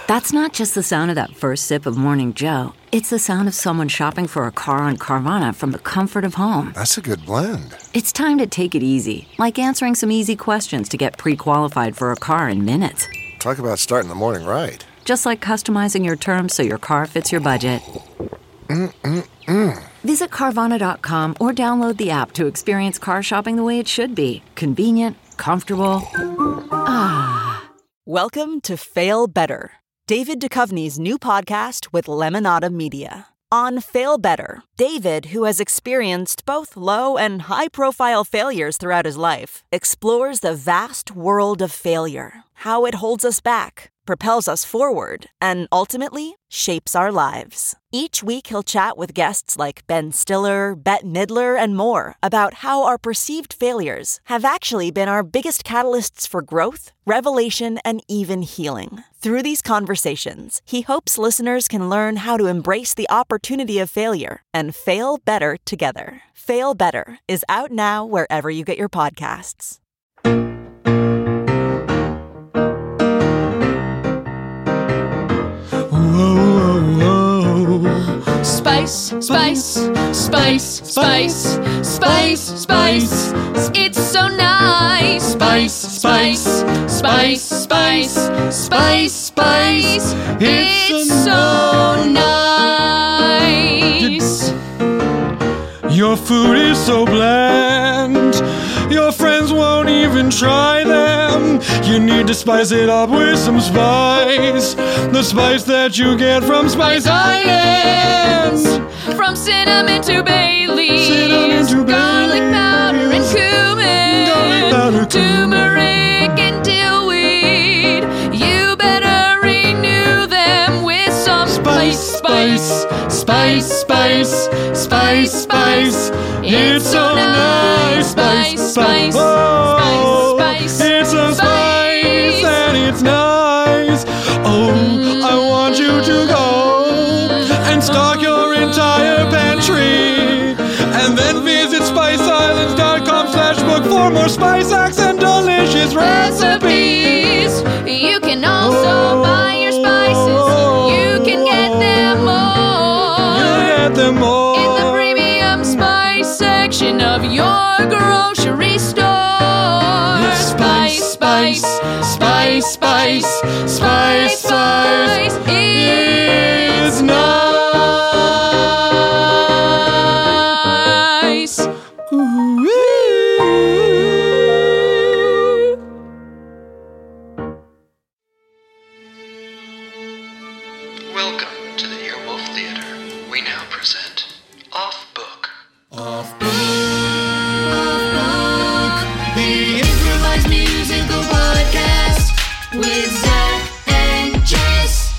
That's not just the sound of that first sip of Morning Joe. It's the sound of someone shopping for a car on Carvana from the comfort of home. That's a good blend. It's time to take it easy, like answering some easy questions to get pre-qualified for a car in minutes. Talk about starting the morning right. Just like customizing your terms so your car fits your budget. Visit Carvana.com or download the app to experience car shopping the way it should be. Convenient, comfortable. Welcome to Fail Better, David Duchovny's new podcast with Lemonada Media. On Fail Better, David, who has experienced both low and high-profile failures throughout his life, explores the vast world of failure, how it holds us back, propels us forward, and ultimately shapes our lives. Each week he'll chat with guests like Ben Stiller, Bette Midler, and more about how our perceived failures have actually been our biggest catalysts for growth, revelation, and even healing. Through these conversations, he hopes listeners can learn how to embrace the opportunity of failure and fail better together. Fail Better is out now wherever you get your podcasts. Spice, spice, spice, spice, spice, spice. It's so nice. Spice, spice, spice, spice, spice, spice. It's so nice. Your food is so bland, your friends won't even try them. You need to spice it up with some spice. The spice that you get from Spice Islands. From cinnamon to bay leaves, garlic powder and cumin, turmeric and dillweed. You better renew them with some spice, spice, spice, spice, spice, spice. It's so nice. Spice, spice, oh, spice, spice. it's a spice and it's nice. Oh, I want you to go and stock your entire pantry, and then visit spiceislands.com/book for more spice hacks and delicious recipes. You can also buy your spices. You can get them all. In the premium spice section of your grocery store. Spice, spice, spice, spice, spice, spice. It's nice. Ooh. Welcome to the Earwolf Theater. We now present Off Book. The improvised musical podcast with Zach and Jess.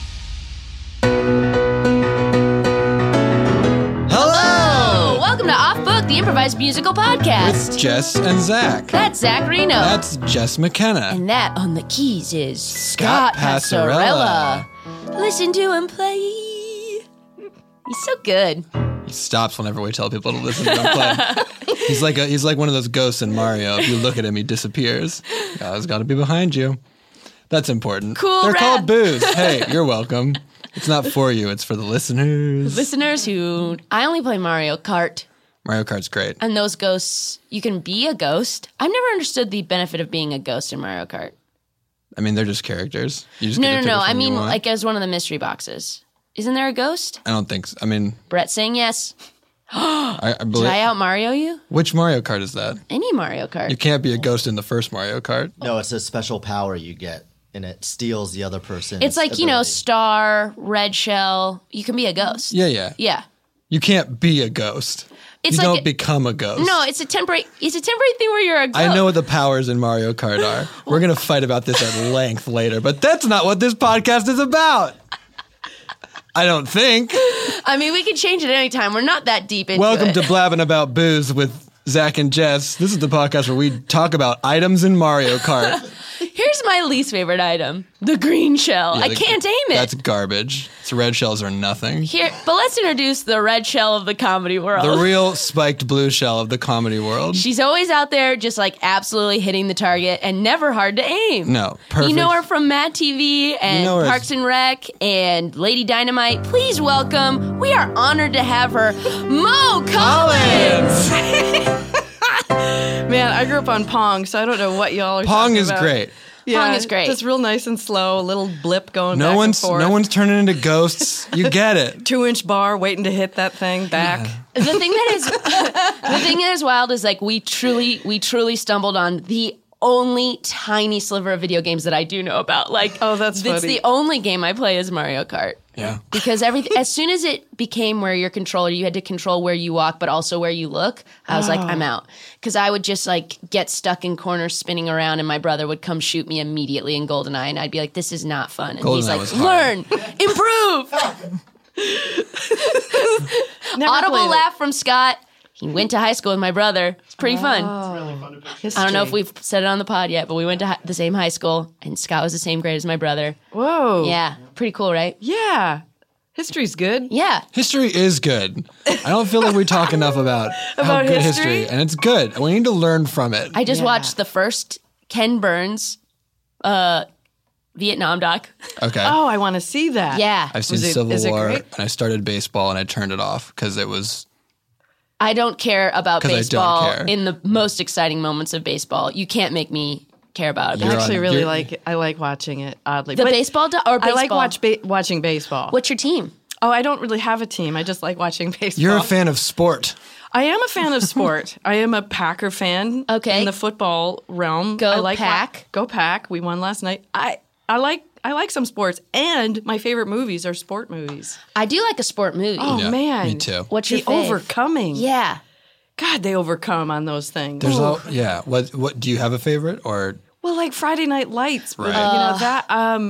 Hello! Welcome to Off Book, the improvised musical podcast. With Jess and Zach. That's Zach Reno. That's Jess McKenna. And that on the keys is Scott Passarella. Listen to him play. He's so good. He stops whenever we tell people to listen to him play. He's like one of those ghosts in Mario. If you look at him, he disappears. God's got to be behind you. That's important. Cool, They're rad. called booze. Hey, you're welcome. It's not for you. It's for the listeners. Listeners who... I only play Mario Kart. Mario Kart's great. And those ghosts, you can be a ghost. I've never understood the benefit of being a ghost in Mario Kart. I mean, they're just characters. You just No. get to pick which I one you mean, want. like as one of the mystery boxes. Isn't there a ghost? I don't think so. I mean, Brett saying yes. I Did believe. I out Mario you? Which Mario Kart is that? Any Mario Kart. You can't be a ghost in the first Mario Kart. No, it's a special power you get, and it steals the other person's It's like, ability. Star, Red Shell. You can be a ghost. Yeah. Yeah. You can't be a ghost. It's you like don't become a ghost. No, it's a temporary thing where you're a ghost. I know what the powers in Mario Kart are. We're going to fight about this at length later, but that's not what this podcast is about. I don't think. I mean, we can change it anytime. We're not that deep into Welcome it. to Blabbing About Booze with Zach and Jess. This is the podcast where we talk about items in Mario Kart. Here's my least favorite item: the green shell. Yeah, I can't aim it. That's garbage. So red shells are nothing. Here, but let's introduce the red shell of the comedy world. The real spiked blue shell of the comedy world. She's always out there just like absolutely hitting the target and never hard to aim. No, perfect. You know her from Mad TV and know her as- Parks and Rec and Lady Dynamite. Please welcome, we are honored to have her, Mo Collins. Man, I grew up on Pong, so I don't know what y'all are Pong talking is about. great. Yeah, Pong is great. Just real nice and slow, a little blip going No back one's and forth. no one's turning into ghosts. You get it. 2-inch bar waiting to hit that thing back. The thing that is wild is like we truly stumbled on the only tiny sliver of video games that I do know about. Like, Oh, that's it's funny. the only game I play is Mario Kart. Yeah. Because as soon as it became where your controller, you had to control where you walk, but also where you look, I was like, I'm out. Because I would just like get stuck in corners spinning around, and my brother would come shoot me immediately in GoldenEye, and I'd be like, this is not fun. And he's GoldenEye like, was hard. learn, improve. Never Audible played it. laugh from Scott. He went to high school with my brother. It's pretty fun. History. I don't know if we've said it on the pod yet, but we went to the same high school, and Scott was the same grade as my brother. Whoa. Yeah, pretty cool, right? Yeah. History's good. Yeah. History is good. I don't feel like we talk enough about how About good history? and it's good. We need to learn from it. I just Yeah. watched the first Ken Burns Vietnam doc. Okay. Oh, I want to see that. Yeah. I've seen Was it- Civil is it War, great? and I started baseball, and I turned it off because it was. I don't care about 'Cause I don't baseball care. in the most exciting moments of baseball. You can't make me care about it. I You're actually on- really you're- like it. I like watching it, oddly. The But baseball or baseball? I like watching baseball. What's your team? Oh, I don't really have a team. I just like watching baseball. You're a fan of sport. I am a fan of sport. I am a Packer fan. Okay. In the football realm. Go I like Pack. Go Pack. We won last night. I like some sports, and my favorite movies are sport movies. I do like a sport movie. Oh Yeah, man, me too. What's your the fave? overcoming? Yeah. God, they overcome on those things. There's no. Yeah. What do you have a favorite or? Well, like Friday Night Lights, but, Right. you know that.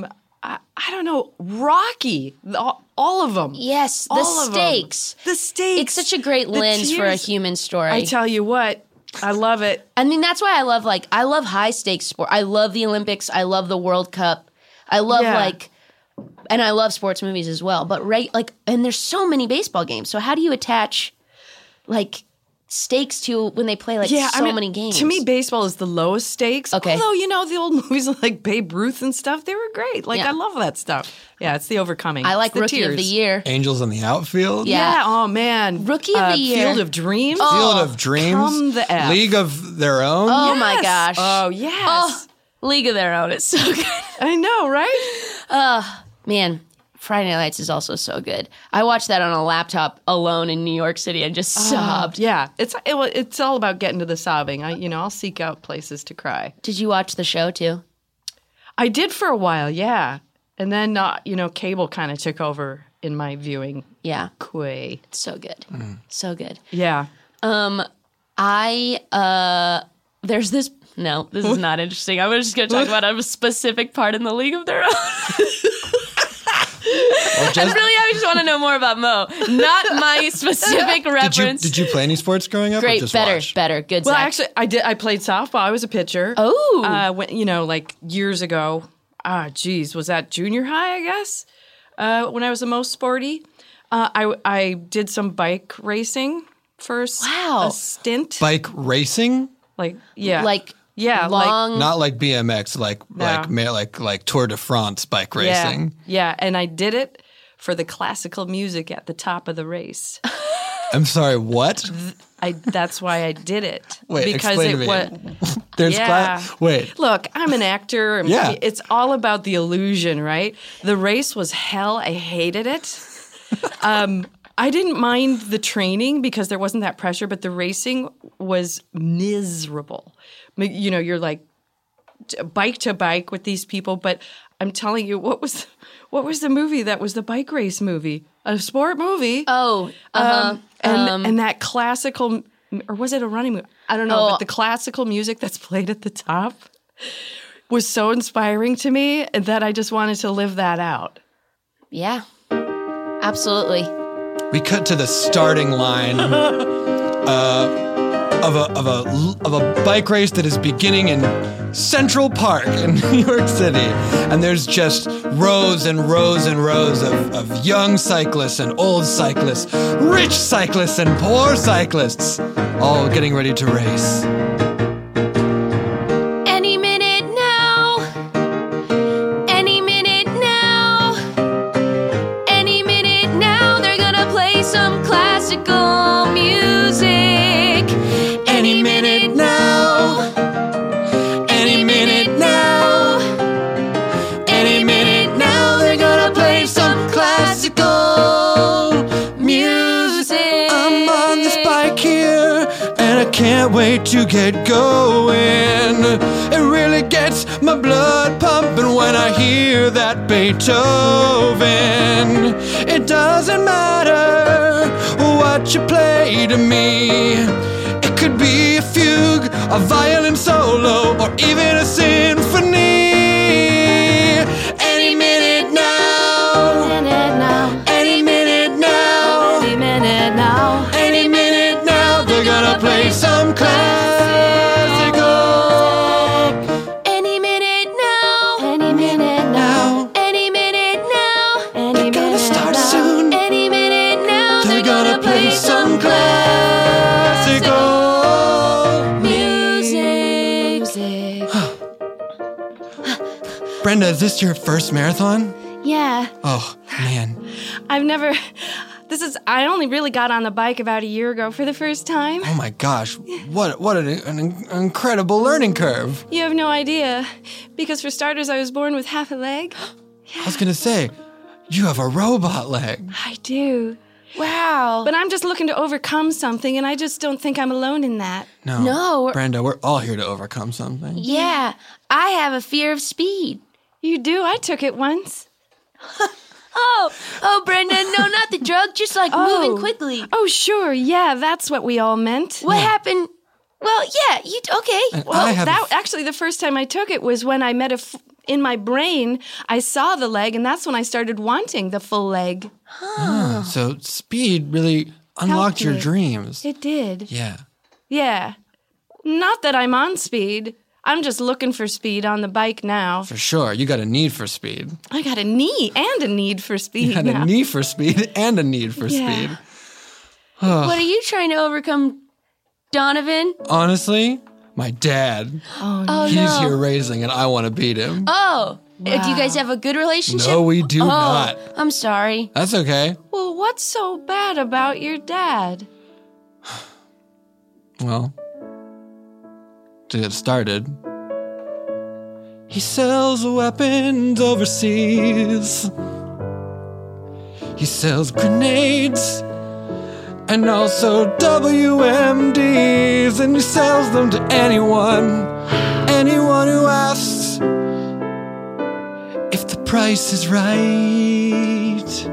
I don't know. Rocky, all of them. Yes, the All of 'em. stakes. The stakes. It's such a great The lens for a tears. human story. I tell you what, I love it. I mean, that's why I love high stakes sport. I love the Olympics. I love the World Cup. I love Yeah. and I love sports movies as well. But and there's so many baseball games. So how do you attach like stakes to when they play many games? To me, baseball is the lowest stakes. Okay. Although, you know, the old movies like Babe Ruth and stuff, they were great. Like, Yeah. I love that stuff. Yeah, it's the overcoming. I like It's the Rookie of tears. the Year. Angels in the outfield. Yeah. Yeah. Oh, man. Rookie of the Year. Field of Dreams. Field of Dreams. come the F. League of Their Own. Oh my Yes. gosh. Oh, yes. Oh, League of Their Own. It's so good. I know, right? Man, Friday Night Lights is also so good. I watched that on a laptop alone in New York City and just sobbed. Yeah. It's all about getting to the sobbing. I'll seek out places to cry. Did you watch the show too? I did for a while, yeah. And then, cable kind of took over in my viewing Yeah. quay. So good. So good. Yeah. There's this. No, this is not interesting. I was just going to talk about a specific part in the League of Their Own. I just want to know more about Mo, not my specific reference. Did you play any sports growing up? Or Great, just better, watch? better, good. Well, Zach. actually, I did. I played softball. I was a pitcher. Oh. Like years ago. Was that junior high? I guess when I was the most sporty. I did some bike racing for a stint. Bike racing, long. not like BMX, like Tour de France bike racing. Yeah, and I did it for the classical music at the top of the race. I'm sorry, what? That's why I did it. Wait, because explain it to me. was. There's Yeah. wait. Look, I'm an actor. Yeah. It's all about the illusion, right? The race was hell. I hated it. I didn't mind the training because there wasn't that pressure, but the racing was miserable. You're like bike to bike with these people, but I'm telling you, what was the movie that was the bike race movie? A sport movie. Oh, And that classical, or was it a running movie? I don't know, but the classical music that's played at the top was so inspiring to me that I just wanted to live that out. yeah, absolutely. We cut to the starting line. of a bike race that is beginning in Central Park in New York City, and there's just rows and rows and rows of young cyclists and old cyclists, rich cyclists and poor cyclists, all getting ready to race. Any minute now. Any minute now. Any minute now. They're gonna play some classical music. Any minute now. Any minute now. Any minute now. They're gonna play some classical music. I'm on this bike here, and I can't wait to get going. It really gets my blood pumping when I hear that Beethoven. It doesn't matter what you play to me. It could be a fugue, a violin solo, or even a symphony. Any minute now. Any minute now. Any minute now. Any minute now, they're gonna play some classical. Any minute now. Any minute Now, Any minute now. Any they're gonna start soon. Any minute now. They're gonna play some classical. music. Brenda, is this your first marathon? Yeah. Oh, man. I only really got on the bike about a year ago for the first time. Oh my gosh. What an incredible learning curve. You have no idea. Because for starters, I was born with half a leg. I was gonna say, you have a robot leg. I do. Wow. But I'm just looking to overcome something, and I just don't think I'm alone in that. No. Brenda, we're all here to overcome something. Yeah, I have a fear of speed. You do? I took it once. Oh, Brenda, no, not the drug, just like moving quickly. Oh, sure. Yeah, that's what we all meant. What happened? Well, yeah, okay. And Well, I have actually, the first time I took it was when I met in my brain, I saw the leg, and that's when I started wanting the full leg. so speed really unlocked your me. dreams. It did. Yeah. Yeah. Not that I'm on speed. I'm just looking for speed on the bike now. For sure. You got a need for speed. I got a knee and a need for speed You had now. a need for speed and a need for speed. What are you trying to overcome, Donovan? Honestly, my dad. Oh, He's no. here racing and I want to beat him. Oh, do you guys have a good relationship? No, we do not. I'm sorry. That's okay. Well, what's so bad about your dad? Well, to get started, he sells weapons overseas. He sells grenades and also WMDs, and he sells them to anyone who asks if the price is right.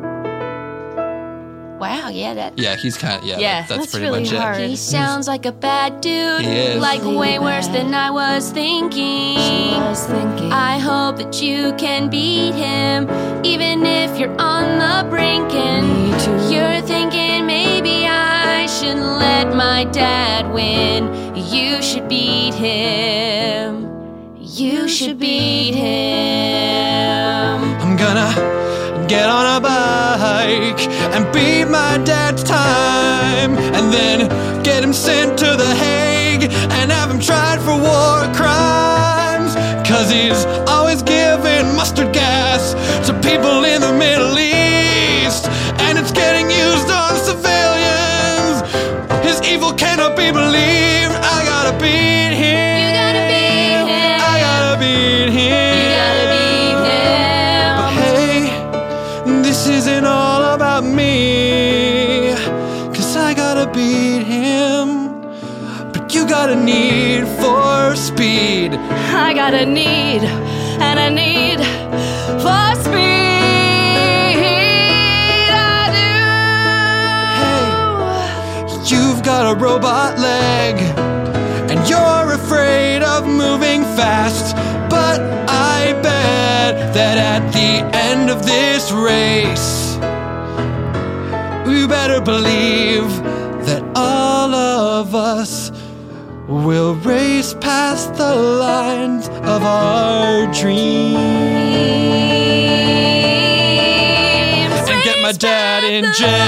Wow, yeah, that. Yeah, he's kind of, Yeah, that's pretty really much hard. it. He sounds like a bad dude. He is. Like Really way worse bad. than I was thinking. I hope that you can beat him, even if you're on the brink and you're thinking maybe I should let my dad win. You should beat him. You should beat him. I'm gonna get on a bike and beat my dad's time, and then get him sent to The Hague and have him tried for war crimes. 'Cause he's always giving mustard gas to people in the Middle East, and it's getting used on civilians. His evil cannot be believed. I gotta beat him. You gotta beat him. I gotta beat him. You gotta beat him. Hey, this isn't all about me, 'cause I gotta beat him. But you got a need for speed. I got a need and a need for speed. I do. You've got a robot leg, and you're afraid of moving fast. But I bet that at the end of this race, you better believe that all of us us. We'll race past the lines of our dreams and get my dad in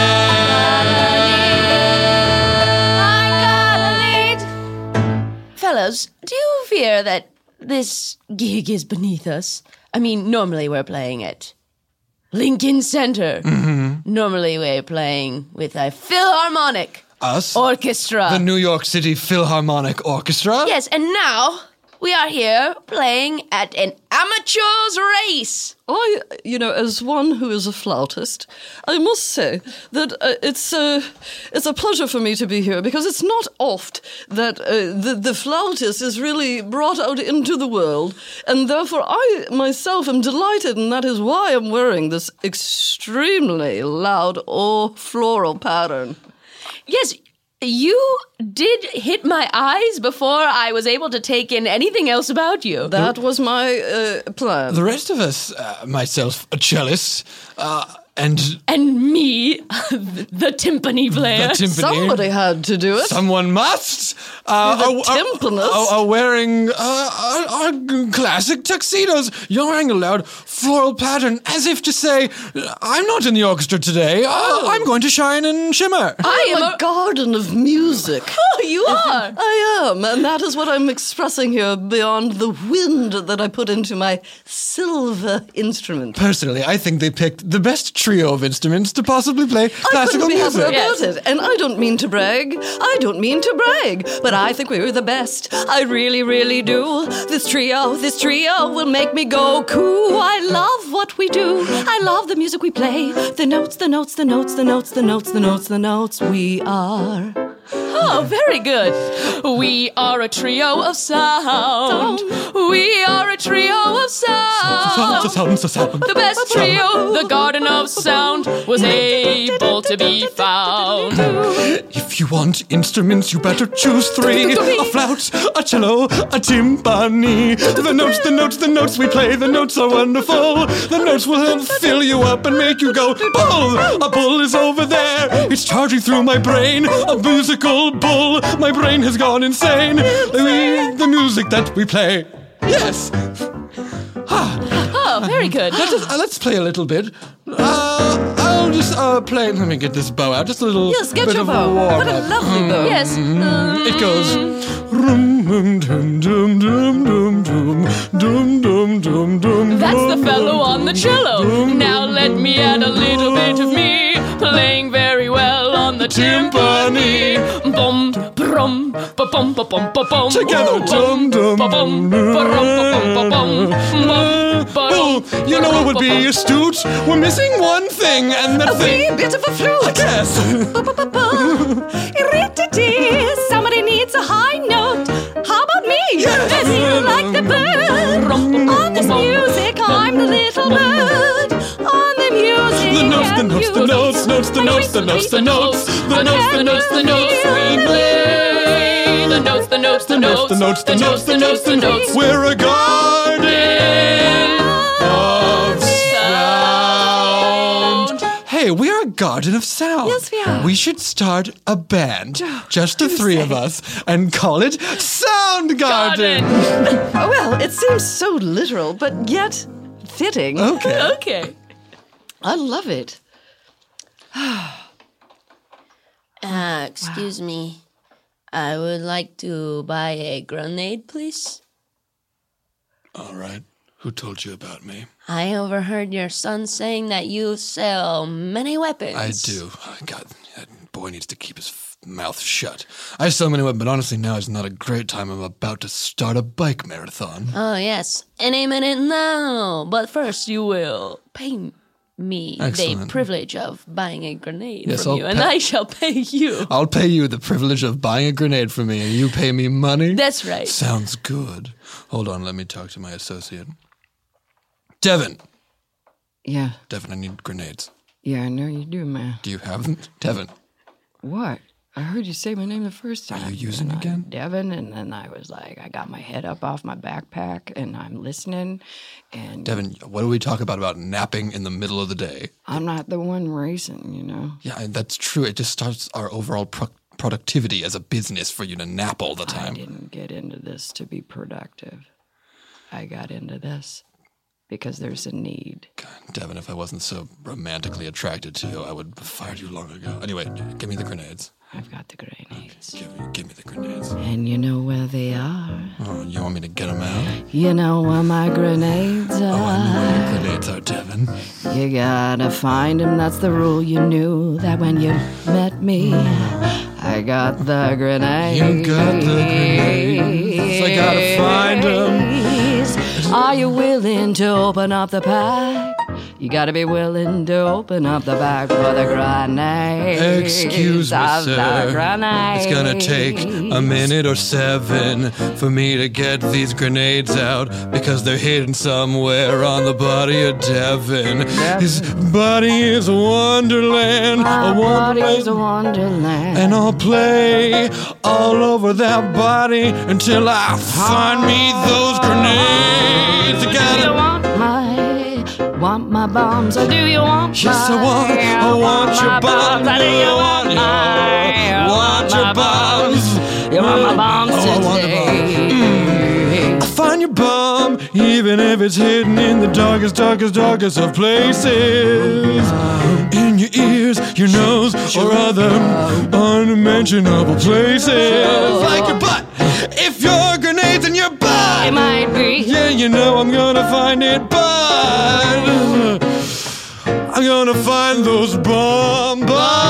jail. Fellows, do you fear that this gig is beneath us? I mean, normally we're playing at Lincoln Center. Normally we're playing with a Philharmonic Us? Orchestra. The New York City Philharmonic Orchestra? Yes, and now we are here playing at an amateur's race. As one who is a flautist, I must say that it's a pleasure for me to be here because it's not oft that the flautist is really brought out into the world, and therefore I myself am delighted, and that is why I'm wearing this extremely loud floral pattern. Yes, you did hit my eyes before I was able to take in anything else about you. That was my plan. The rest of us, myself, a cellist, and me, the timpani player. the timpani. Somebody had to do it. Someone must. timpanist. Are wearing our classic tuxedos. You're wearing a loud floral pattern, as if to say, "I'm not in the orchestra today. I'm going to shine and shimmer." I am a garden of music. Oh, you are. I am, and that is what I'm expressing here beyond the wind that I put into my silver instrument. Personally, I think they picked the best trio of instruments to possibly play classical I couldn't be happier music. about it, and I don't mean to brag. But I think we're the best. I really, really do. This trio will make me go cool. I love what we do. I love the music we play. The notes. We are. Oh, very good. We are a trio of sound. We are a trio of sound. The best trio, the Garden of Sound, was able to be found. If you want instruments, you better choose three. A flute, a cello, a timpani. The notes we play, the notes are wonderful. The notes will fill you up and make you go, bull! A bull is over there. It's charging through my brain. A musical bull. My brain has gone insane. The music that we play. Yes! Oh, very good. Let's play a little bit. I'll just play. Let me get this bow out. Just a little Yes, get bit your of bow. warm What a up. lovely bow. Yes. It goes. Rum, dum, dum, dum, dum, dum, dum, dum, dum, dum. That's the fellow on the cello. Now let me add a little bit of me, playing very well on the timpani. Bum, brum, ba bum, ba bum, ba bum. Together, dum, dum, ba bum, ba rum, ba bum, ba bum, bum, ba Oh, dum. you know what would be astute? We're missing one thing, and that thing. A bit of a flute. Yes. Somebody needs a high note. How about me? Yes. I feel like the bird. On this music, I'm the little bird. On the music, The notes, the notes, the notes, notes, the notes, the notes, the notes, the notes, the notes, the notes, we play. The notes, the notes, the notes, The notes, the notes, the notes, the notes. notes. We're a garden of sound. Hey, we are a garden of sound. Yes, we are. We should start a band, just the three of us, and call it Soundgarden. Oh, well, it seems so literal, but yet fitting. Okay. Okay. I love it. Excuse me. I would like to buy a grenade, please. All right. Who told you about me? I overheard your son saying that you sell many weapons. I do. God, that boy needs to keep his mouth shut. I sell many weapons, but honestly, now is not a great time. I'm about to start a bike marathon. Oh, yes. Any minute now. But first, you will pay me the Excellent. privilege of buying a grenade Yes, from I'll you, and pay- I shall pay you. I'll pay you the privilege of buying a grenade for me, and you pay me money? That's right. Sounds good. Hold on, let me talk to my associate. Devin. Yeah, Devin, I need grenades. I know you do, man. Do you have them? Devin. What? I heard you say my name the first time. Are you using And again? Devin, and then I was like, I got my head up off my backpack, and I'm listening, and Devin, what do we talk about napping in the middle of the day? I'm not the one racing, you know? Yeah, that's true. It just starts our overall productivity as a business for you to nap all the time. I didn't get into this to be productive. I got into this because there's a need. God, Devin, if I wasn't so romantically attracted to you, I would have fired you long ago. Anyway, give me the grenades. I've got the grenades. Give me the grenades. And you know where they are? Oh, you want me to get them out? You know where my grenades are? Oh, I know where your grenades are, Devin. You gotta find them, that's the rule. You knew that when you met me. I got the grenades. You got the grenades. I gotta find them. Are you willing to open up the pack? You gotta be willing to open up the bag for the grenades. Excuse me, sir. It's gonna take a minute or 7 for me to get these grenades out because they're hidden somewhere on the body of Devin. His body is a wonderland. My body's a wonderland. And I'll play all over that body until I find me those grenades. I Want my bombs, or do you want yes, I want your bombs. Do you want your bombs. You want my bombs today. I find your bomb, even if it's hidden in the darkest of places. In your ears, your nose, or other unmentionable places. Like your butt, if your grenade's in your butt. It might be. Yeah, you know I'm gonna find it, but I'm gonna find those bombs.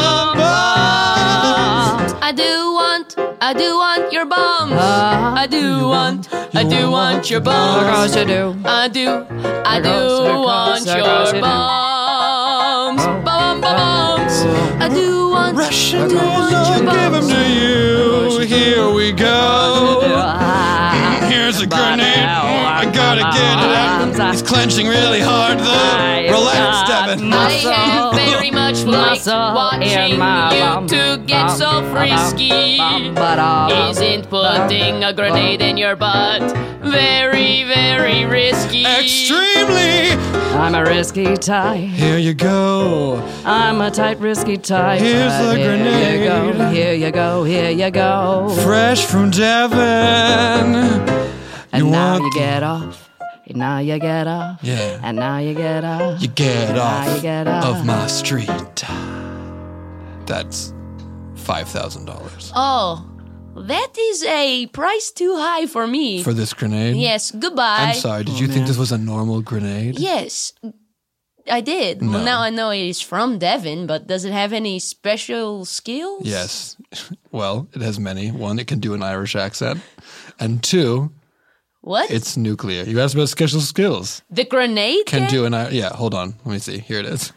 I do want your bombs. I do want your bombs. Of course you do. I do want your bombs. Bombs. I do want. Russian girls, I'll give them to you. Here we go. Here's a grenade. I gotta get it out. He's clenching really hard though. Relax, Devin. I have very much liked watching you two get so frisky. Isn't putting a grenade in your butt very, very risky? Extremely. I'm a risky type. Here you go. I'm a tight, risky type. Here's the grenade. Here you go. Here you go. Fresh from Devin. And now you get off. And now you get off. Yeah. And now you get off. You get off you get off. of my street. That's $5,000. Oh, that is a price too high for me. For this grenade? Yes, goodbye. I'm sorry, did you think this was a normal grenade? Yes, I did. No. Well, now I know it is from Devin, but does it have any special skills? Yes. Well, it has many. 1, it can do an Irish accent. And 2, What? it's nuclear. You asked about special skills. The grenade Can do an yeah, hold on. Let me see. Here it is.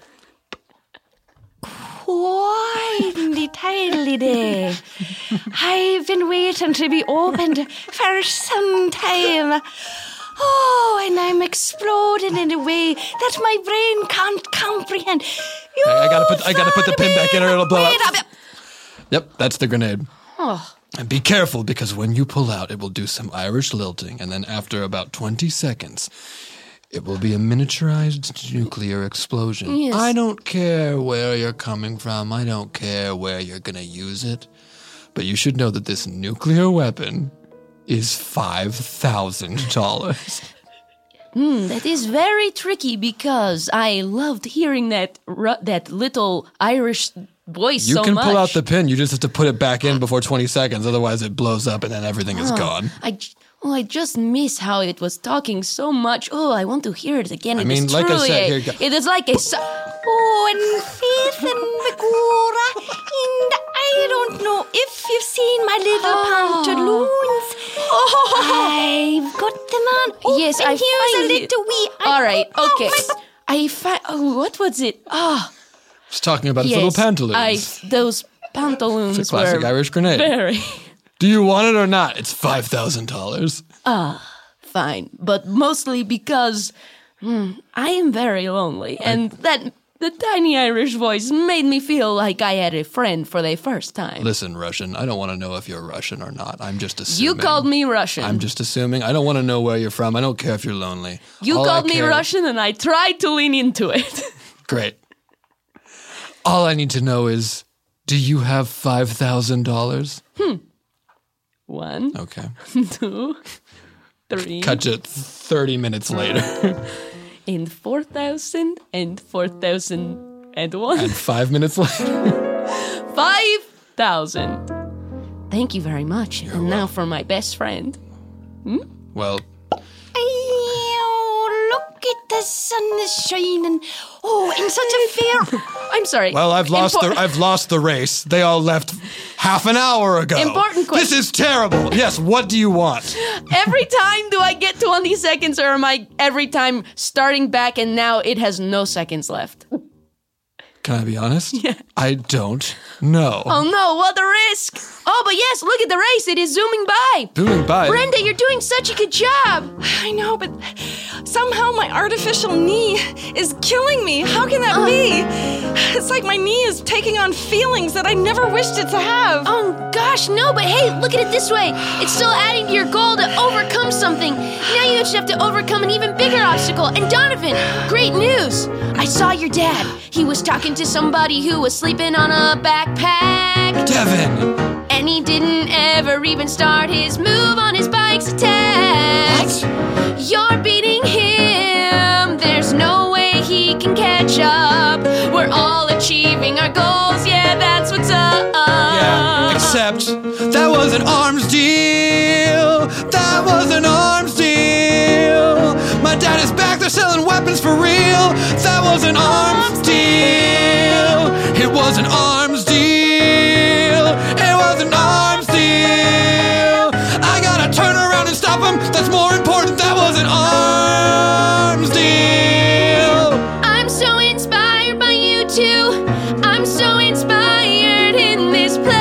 Windy tiny day. I've been waiting to be opened for some time. Oh, and I'm exploding in a way that my brain can't comprehend. I gotta put the pin back in or it'll blow up. Yep, that's the grenade. Oh. And be careful because when you pull out, it will do some Irish lilting, and then after about 20 seconds, it will be a miniaturized nuclear explosion. Yes. I don't care where you're coming from. I don't care where you're going to use it. But you should know that this nuclear weapon is $5,000. That is very tricky because I loved hearing that little Irish voice so much. You can pull out the pin. You just have to put it back in before 20 seconds. Otherwise, it blows up and then everything is gone. I just miss how it was talking so much. Oh, I want to hear it again. It is like I truly said, here you go. It is like a... Oh, and Faith and Begora, and I don't know if you've seen my little pantaloons. I've got them on. Oh, Yes, and I here's find a it. little wee... All right, okay. my- what was it? I was talking about his little pantaloons. Those pantaloons It's a classic were Irish grenade. very... Do you want it or not? It's $5,000. Fine, but mostly because I am very lonely, and that the tiny Irish voice made me feel like I had a friend for the first time. Listen, Russian, I don't want to know if you're Russian or not. I'm just assuming. You called me Russian. I'm just assuming. I don't want to know where you're from. I don't care if you're lonely. You called me Russian, and I tried to lean into it. Great. All I need to know is, Do you have $5,000? 1, Okay. 2, 3. Cut to 30 minutes later. And 4,000 and 4,001. And 5 minutes later. 5,000. Thank you very much. And now for my best friend. Well, Oh, look at the sun is shining. Oh, in such a fair. I'm sorry. well, I've lost the race. They all left half an hour ago. Important question. This is terrible. Yes, what do you want? Every time do I get 20 seconds, or am I every time starting back and now it has no seconds left? Can I be honest? Yeah. I don't know. Oh no, what a risk! Oh, but yes, look at the race. It is zooming by. Zooming by? Brenda, you're doing such a good job. I know, but somehow my artificial knee is killing me. How can that be? It's like my knee is taking on feelings that I never wished it to have. Oh gosh, no, but hey, look at it this way. It's still adding to your goal to overcome something. Now you just have to overcome an even bigger obstacle. And Donovan, great news. I saw your dad. He was talking to somebody who was sleeping on a backpack. Devin! And he didn't ever even start his move on his bike's attack. What? You're beating him. There's no way he can catch up. We're all achieving our goals. Yeah, that's what's up. Yeah, except that was an arms deal. That was an arms deal. My dad is back there selling weapons for real. That was an arms deal. It was an arms deal. It was an arms deal. I gotta turn around and stop him. That's more important. That was an arms deal. I'm so inspired by you two. I'm so inspired in this place.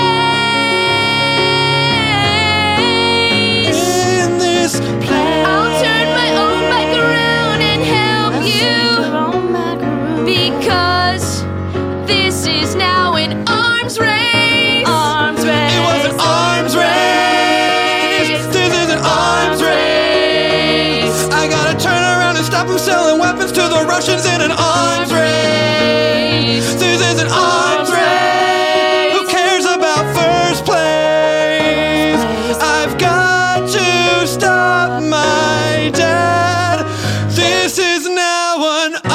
In this place. I'll turn my own bike around and help you. Because this is now an arms race. Arms race. It was an arms race. This is an arms race. I gotta turn around and stop him selling weapons to the Russians in an arms race. This is an arms race. Who cares about first place? I've got to stop my dad. This is now an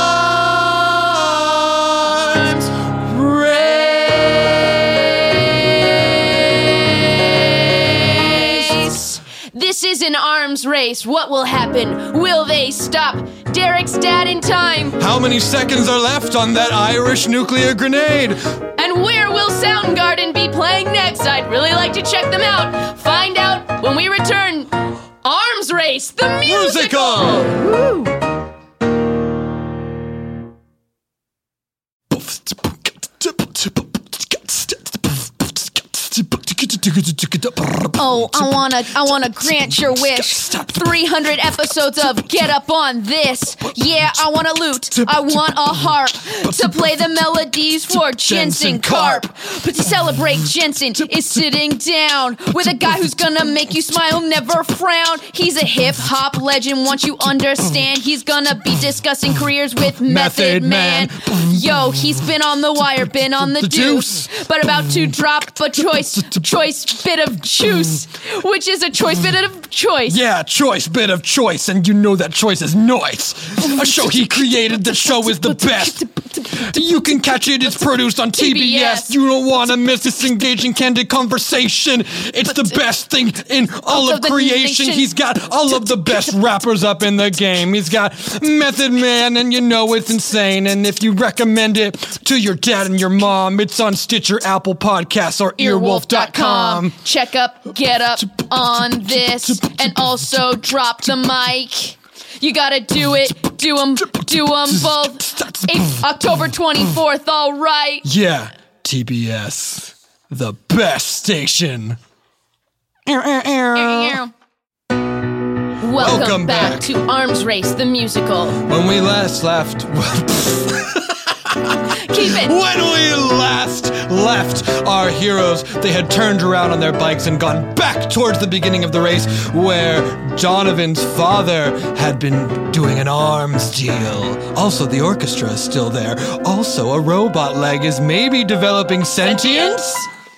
arms race. This is an arms race. What will happen? Will they stop Derek's dad in time? How many seconds are left on that Irish nuclear grenade? And where will Soundgarden be playing next? I'd really like to check them out. Find out when we return. Arms Race, the musical! Oh, I wanna grant your wish. 300 episodes of Get Up on This. Yeah, I want a lute. I want a harp to play the melodies for Jensen Karp. But to celebrate, Jensen is sitting down with a guy who's gonna make you smile, never frown. He's a hip-hop legend, once you understand. He's gonna be discussing careers with Method Man. Yo, he's been on the wire, been on the deuce, but about to drop a choice bit of juice, which is a choice bit of choice. Yeah, choice bit of choice, and you know that choice is noise. A show he created, the show is the best. You can catch it, it's produced on TBS. You don't want to miss this engaging, candid conversation. It's the best thing in all of creation. He's got all of the best rappers up in the game. He's got Method Man, and you know it's insane. And if you recommend it to your dad and your mom, it's on Stitcher, Apple Podcasts, or earwolf.com. Check up, Get Up on This, and also drop the mic. You gotta do it, do them both. October 24th, all right. Yeah, TBS, the best station. Welcome back to Arms Race, the musical. When we last laughed, Keep it. When we last left our heroes, they had turned around on their bikes and gone back towards the beginning of the race where Donovan's father had been doing an arms deal. Also, the orchestra is still there. Also, a robot leg is maybe developing sentience.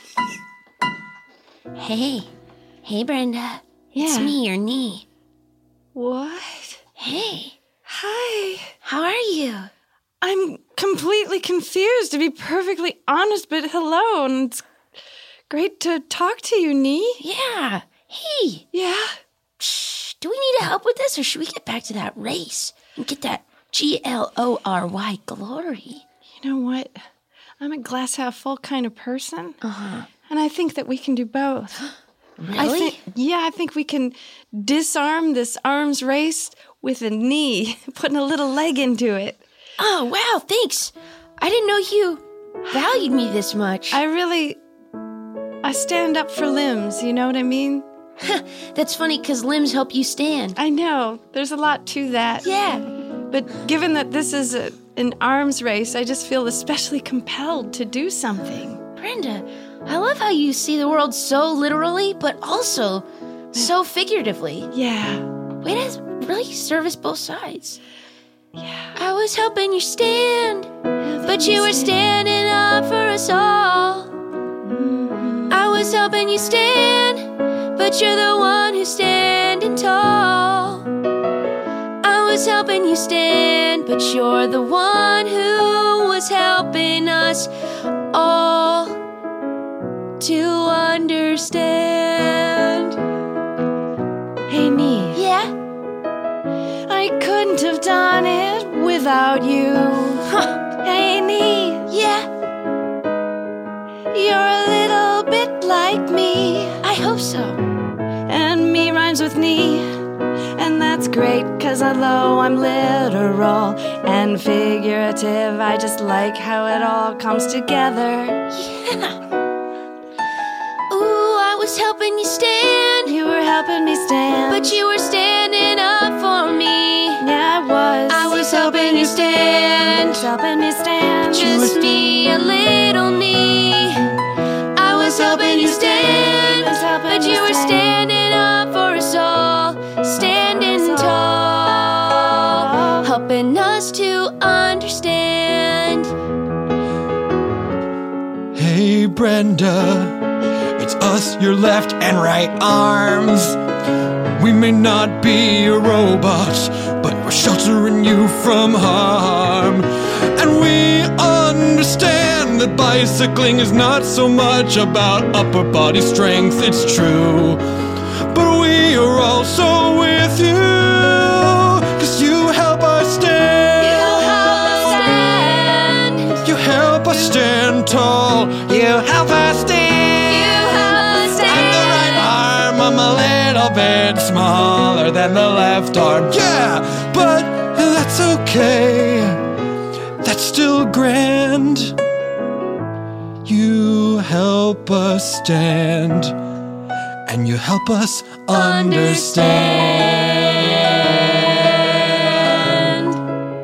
Hey, Brenda. It's me, your knee. What? Hey, Hi. how are you? I'm completely confused, to be perfectly honest, but hello, and it's great to talk to you, Nee. Yeah. Hey, Yeah? do we need help with this, or should we get back to that race and get that GLORY glory? You know what? I'm a glass half full kind of person. And I think that we can do both. Really? I think we can disarm this arms race with a knee, putting a little leg into it. Oh, wow, thanks. I didn't know you valued me this much. I stand up for limbs, you know what I mean? That's funny, because limbs help you stand. I know, there's a lot to that. Yeah. But given that this is an arms race, I just feel especially compelled to do something. Brenda, I love how you see the world so literally, but also so figuratively. Yeah. Way to really service both sides. Yeah. I was helping you stand, but you were standing up for us all. I was helping you stand, but you're the one who's standing tall. I was helping you stand, but you're the one who was helping us all to understand. Hey, Nee. Yeah? I couldn't have done it without you. Hey, Nee. Yeah? You're a little bit like me. I hope so. And me rhymes with knee. And that's great, cause although I'm literal and figurative, I just like how it all comes together. Yeah. Ooh, I was helping you stand. You were helping me stand. But you were standing up for me. Yeah, I was helping you stand. Helping me stand. Just me, a little knee. I was helping you stand. But you were standing up for us all. Standing tall. Helping us to understand. Hey, Brenda, it's us, your left and right arms. We may not be a robot, but we're sheltering you from harm. And we understand that bicycling is not so much about upper body strength, it's true. But we are also with you, 'cause you help us stand. You help us stand tall. You help us stand. And the right arm, I'm a little bit smaller than the left arm. Yeah, but that's okay. That's still grand. You help us stand. And you help us understand.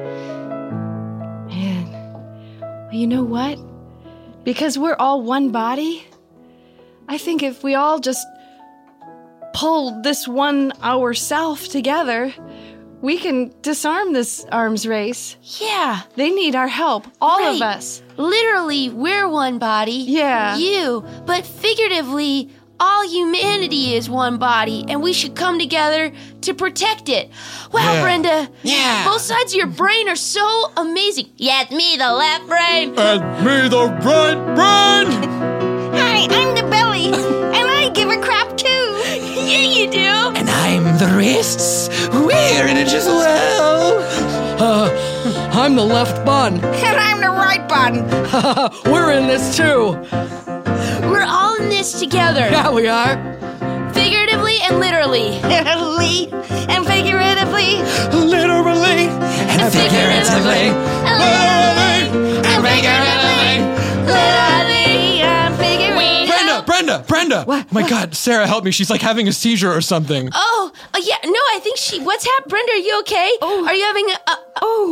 Man, well, you know what? Because we're all one body, I think if we all just pull this one ourself together, we can disarm this arms race. Yeah. They need our help, all of Right. us. Literally, we're one body. Yeah. You. But figuratively, all humanity is one body, and we should come together to protect it. Wow, Yeah. Brenda. Yeah. Both sides of your brain are so amazing. Yeah, it's me, the left brain. And me, the right brain. Hi, I'm the belly, and I give a crap too. Yeah, you do. And I'm the wrists. We're in it as well. I'm the left bun. And I'm the right button. We're in this too. We're all in this together. Yeah, we are. Figuratively and literally. Literally and figuratively. Literally and figuratively. Literally and figuratively. Literally and figuratively. Brenda. Oh my God, Sarah, help me. She's like having a seizure or something. Oh, yeah. No, I think what's happened? Brenda, are you okay? Oh. Are you having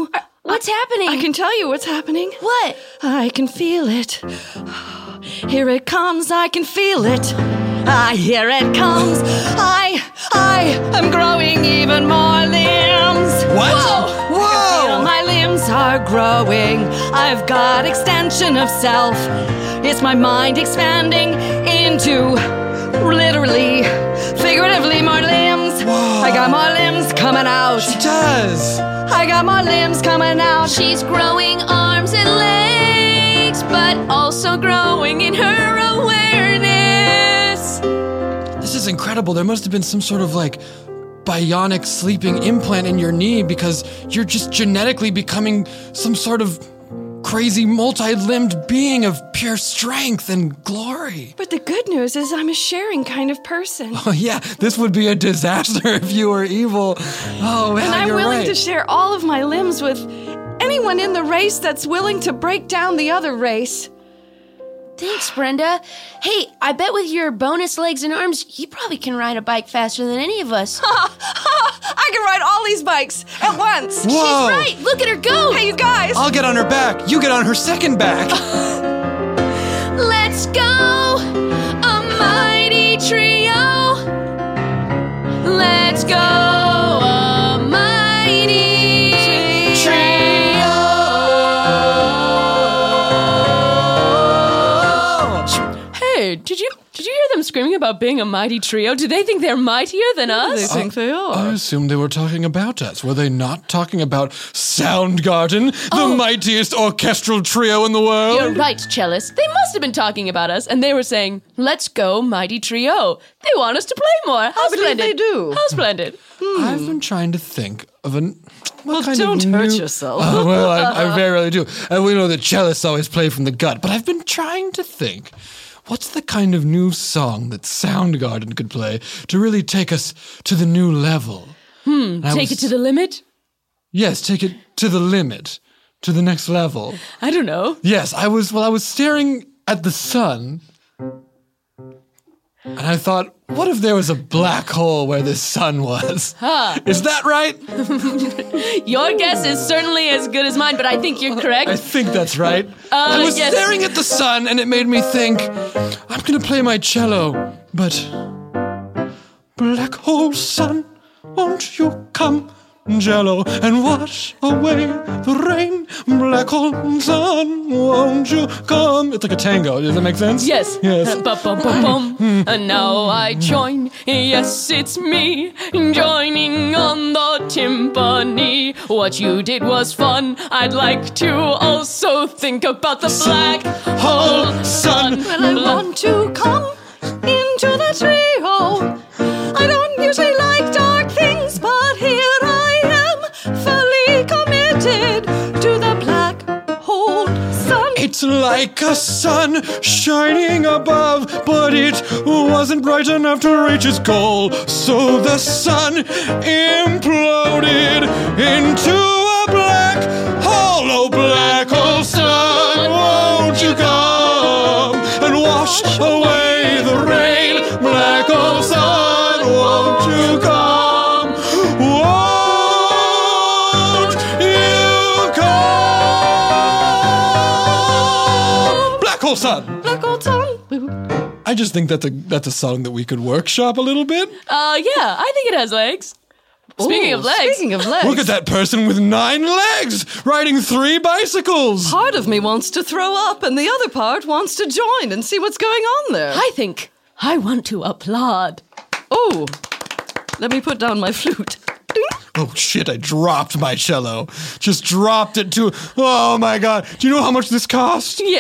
What's happening? I can tell you what's happening. What? I can feel it. Here it comes, I can feel it. Here it comes. I am growing even more limbs. What? Whoa! My limbs are growing. I've got extension of self. It's my mind expanding into literally, figuratively more limbs. Whoa. I got more limbs coming out. She does. I got more limbs coming out. She's growing arms and legs, but also growing in her awareness. This is incredible. There must have been some sort of like bionic sleeping implant in your knee because you're just genetically becoming some sort of crazy multi-limbed being of pure strength and glory. But the good news is I'm a sharing kind of person. Oh yeah, this would be a disaster if you were evil. Oh man, And I'm you're willing right. to share all of my limbs with anyone in the race that's willing to break down the other race. Thanks, Brenda. Hey, I bet with your bonus legs and arms, you probably can ride a bike faster than any of us. I can ride all these bikes at once. Whoa. She's right. Look at her go. Hey, you guys. I'll get on her back. You get on her second back. Let's go, a mighty trio. Let's go, a mighty trio. Hey, did you hear them screaming about being a mighty trio? Do they think they're mightier than us? They think they are. I assumed they were talking about us. Were they not talking about Soundgarden, the mightiest orchestral trio in the world? You're right, cellist. They must have been talking about us, and they were saying, let's go, mighty trio. They want us to play more. How believe splendid. they do. How splendid. I've been trying to think of an... Well, kind don't of hurt new- yourself. Well, I very rarely do. And we know that cellists always play from the gut, but I've been trying to think, what's the kind of new song that Soundgarden could play to really take us to the new level? Take it to the limit? Yes, take it to the limit, to the next level. I don't know. Yes, I was staring at the sun, and I thought, what if there was a black hole where the sun was? Is that right? Your guess is certainly as good as mine, but I think you're correct. I think that's right. I was yes. staring at the sun, and it made me think, I'm gonna play my cello, but... Black hole sun, won't you come, Jello, and wash away the rain? Black hole sun, won't you come? It's like a tango. Does that make sense? Yes. Yes. Ba-bum-bum-bum. And now I join. Yes, it's me joining on the timpani. What you did was fun. I'd like to also think about the black hole sun. Well, I want to come into the trio. I don't usually like dark things, but here I am, fully committed to the black hole sun. It's like a sun shining above, but it wasn't bright enough to reach its goal. So the sun imploded into a black hole. Oh, black hole sun, won't you come and wash away the rain? Black hole sun, won't you come? Won't you come? Black hole sun. Black hole sun. I just think that's a song that we could workshop a little bit. Yeah, I think it has legs. Speaking of legs. Speaking of legs. Look at that person with 9 legs riding 3 bicycles. Part of me wants to throw up, and the other part wants to join and see what's going on there. I think I want to applaud. Oh, let me put down my flute. Oh shit, I dropped my cello. Just dropped it to, oh my god. Do you know how much this cost? Yeah,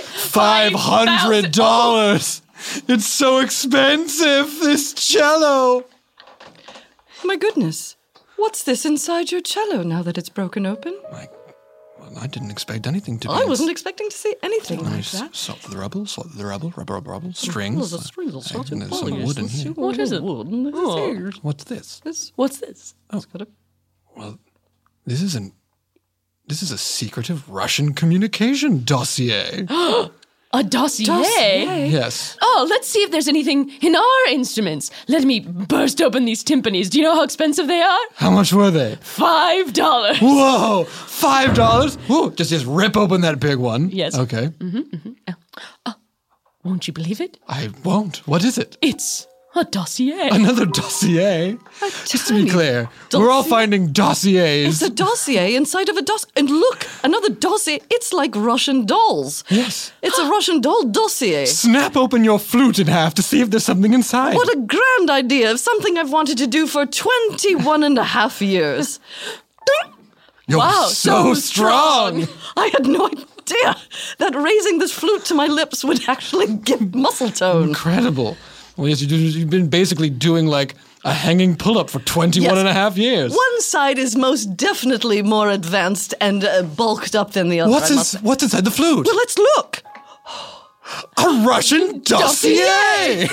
$500. It's so expensive, this cello. My goodness. What's this inside your cello now that it's broken open? I didn't expect anything to be. I wasn't expecting to see anything like Nice. that. Salt the rubble, rubble, strings. The strings are sort of There's some polished. wood in Let's see here. What is it? wood in this here. What's this? What's this? It's got a Well, this is a secretive Russian communication dossier. A dossier? Yes. Oh, let's see if there's anything in our instruments. Let me burst open these timpanis. Do you know how expensive they are? How much were they? $5. Whoa, $5? Whoa, just rip open that big one. Yes. Okay. Won't you believe it? I won't. What is it? It's a dossier. Another dossier? Just to be clear, we're all finding dossiers. It's a dossier inside of a dossier. And look, another dossier. It's like Russian dolls. Yes. It's a Russian doll dossier. Snap open your flute in half to see if there's something inside. What a grand idea of something I've wanted to do for 21 and a half years. You're Wow, so strong. I had no idea that raising this flute to my lips would actually give muscle tone. Incredible. Well, yes, you've been basically doing like a hanging pull-up for 21 and a half years. One side is most definitely more advanced and bulked up than the other. What's inside the flute? Well, let's look. A Russian dossier!